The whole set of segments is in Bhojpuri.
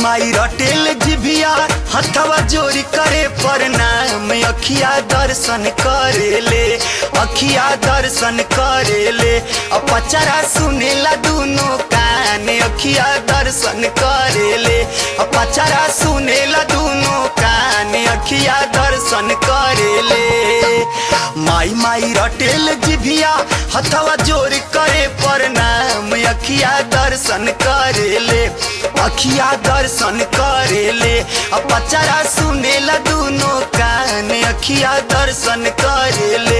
माई रटेल जिभिया हथवा जोरी करे प्रणाम अखिया दर्शन करेले अखिया दर्शन करेले पचरा सुनेला दुनो कान अखिया दर्शन करेले पचरा सुनेला दुनो कान अखिया दर्शन करेले माई माई रटेल जिभिया हथवा जोरी करे प्रणाम अखिया दर्शन करेले अखिया दर्शन करेले पचरा सुनेला दुनो कान अखिया दर्शन करेले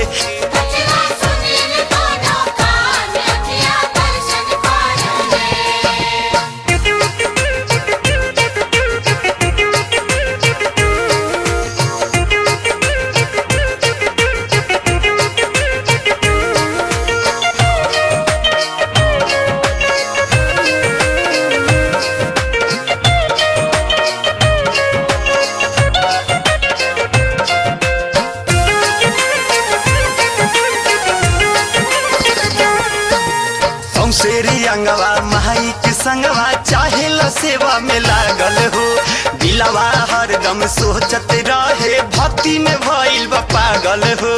शेरी अंगवा माई के संगवा चाहे लो सेवा में लागल हो दिलवा हरदम सोचत रहे भक्ति में भइल बा पागल हो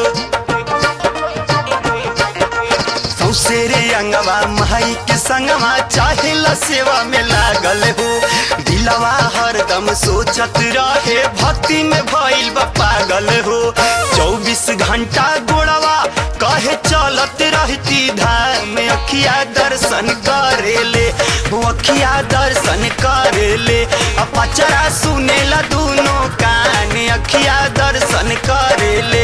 शेरी अंगवा माई के संगवा चाहे लो सेवा में लागल हो दिलवा हरदम सोचत रहे भक्ति में भइल बा पागल हो 24 घंटा गोड़वा कहे चलत रहती धाम अखिया दर्शन करेले अखिया दर्शन करेले पचरा सुनेला दुनो कान अखिया दर्शन करेले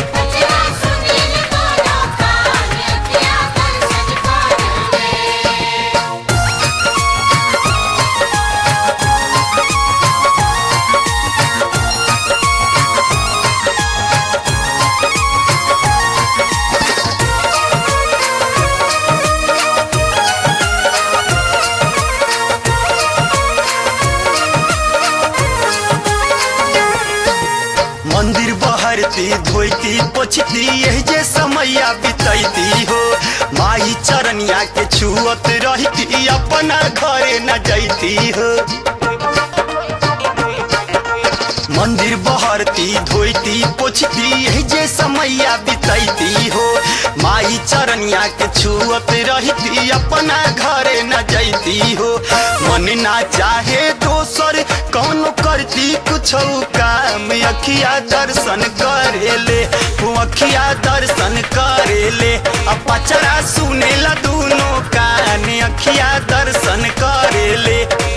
मंदिर बहरती धोती पोछती यही जे समैया बितैती हो माई चरनिया के छुअत रहती अपना घरे न जैती हो मंदिर बहरती धोती पोछती यही जे समैया बितैती हो माई चरनिया के छुअत रहती अपना घरे न जैती हो मन ना चाहे दोसर कौनो करती कुछ काम अखिया दर्शन करेले अखिया दर्शन करेले पचरा सुनेला दुनो कान अखिया दर्शन करेले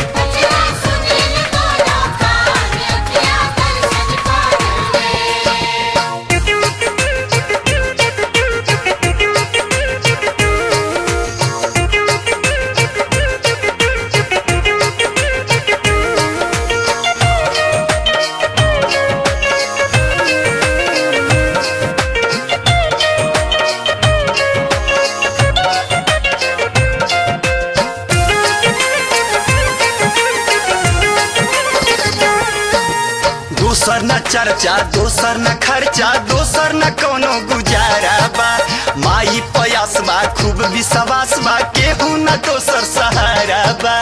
दोसर न चर्चा दोसर न खर्चा दोसर न कोनो गुजारा बा माई प्रयास बा खूब विश्वास बा केहू न दोसर सहारा बा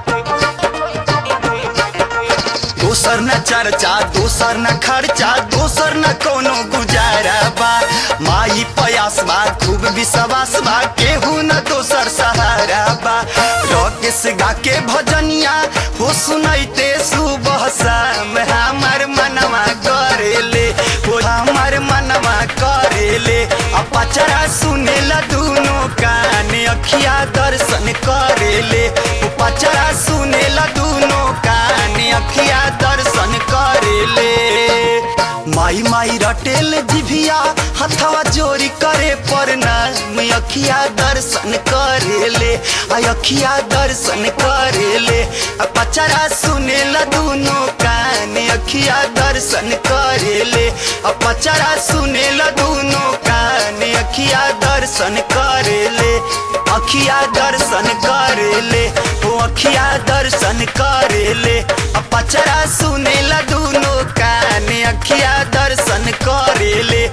दोसर न चर्चा दोसर न खर्चा दोसर न कोनो गुजारा बा माई प्रयास बा खूब विश्वास बा केहू न दोसर सहारा बा राकेश गा के भजनिया हो सुनैते सुबह शाम हमार मनवा करेले हो हमार मनवा करेले पचरा सुनेला दुनो कान अखिया दर्शन करेले पचरा सुनेला दुनो कान अखिया दर्शन करेले माई माई रटेल जिभिया हथवा जोरी करे प्रणाम अखिया दर्शन करेले अखिया दर्शन करेले पचरा सुनेला दुनो कान अखिया दर्शन करेले पचरा सुनेला दुनो कान अखिया दर्शन करेले अखिया दर्शन करेले अखिया दर्शन करेले पचरा सुनेला दुनो कान अखिया दर्शन करेले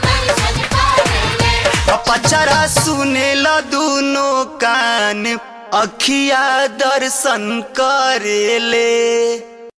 पचरा सुनेला दुनो कान अखिया दर्शन करेले।